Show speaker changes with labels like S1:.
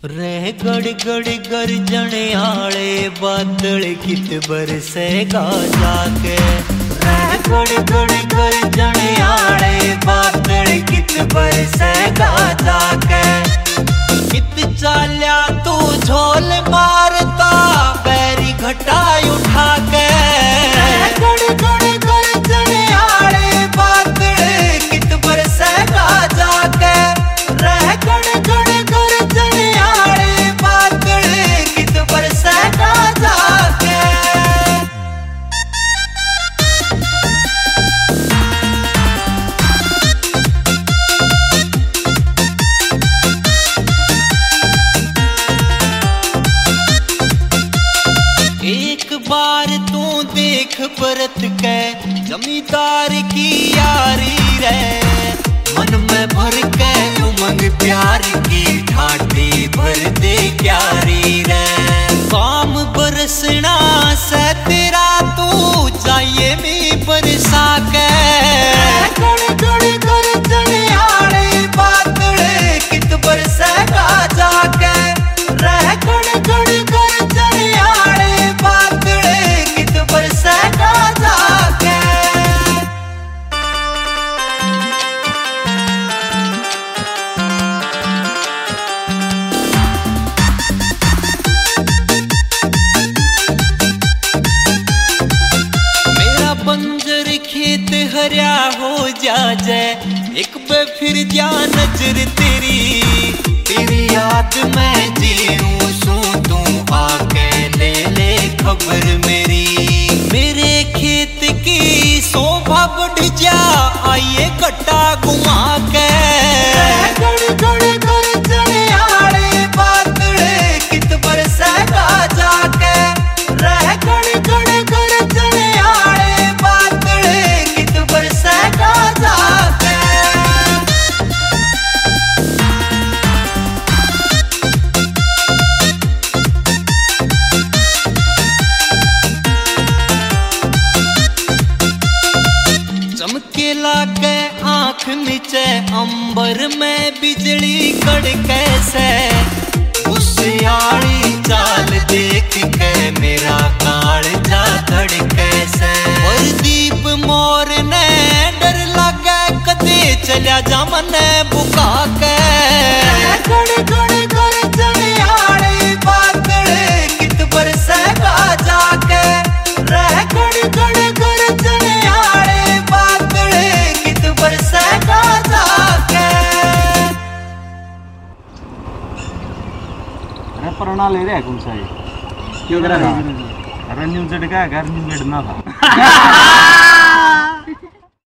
S1: रह गड़ गड़ गरजने आले बादल कित बरसेगा जाके। रह गड़ गड़ गरजने आले बादल कित बरसेगा जाके। कित चाल्या तू झोल मारता बैरी घटाई उठा के। रह गड़ गड़ गरजने आले बादल कित बरसेगा जाके। रह गड़ गड़ गरजने आले बादल कित बरसेगा जाके। एक बार तू देख परत के जमींदार की यारी रे। मन में भर के उमंग प्यार की ठाठी भर दे क्यारी रे। काम बरसना से तेरा तू चाहिए मी बरसा के। गड़ गड़ गरजने आले बादल कित बरसेगा जाके। रह गड़ गड़ गरजने आले बादल कित बरसेगा जाके। मेरा बंजर खेत हरिया हो जाए एक बार फिर जा नजर तेरी। तेरी याद में जीऊं सू तू आके ले ले खबर मेरी। मेरे खेत की शोभा बढ़ जा आइए कट्टा घुमा के। गड़ गड़ गरजने आले बादल कित बरसेगा जाके। रह गड़ गड़ गरजने आले बादल कित बरसेगा जाके। चमके लागे आँख नीचे अंबर में बिजली कड़के से। उसियाली चाल देख के मेरा कालजा धड़के से। और दीप मोर ने डर लगे कदे चलिया जा मने बुका के। गड़ गड़ गरजने आले बादल कित बरसेगा जाके। रह गड़ गड़ गरजने आले बादल कित बरसेगा जाके।
S2: अरे पुराना ले रहा है कौन सा ये? क्यों करा? रंजन झटका घर में बैठना था।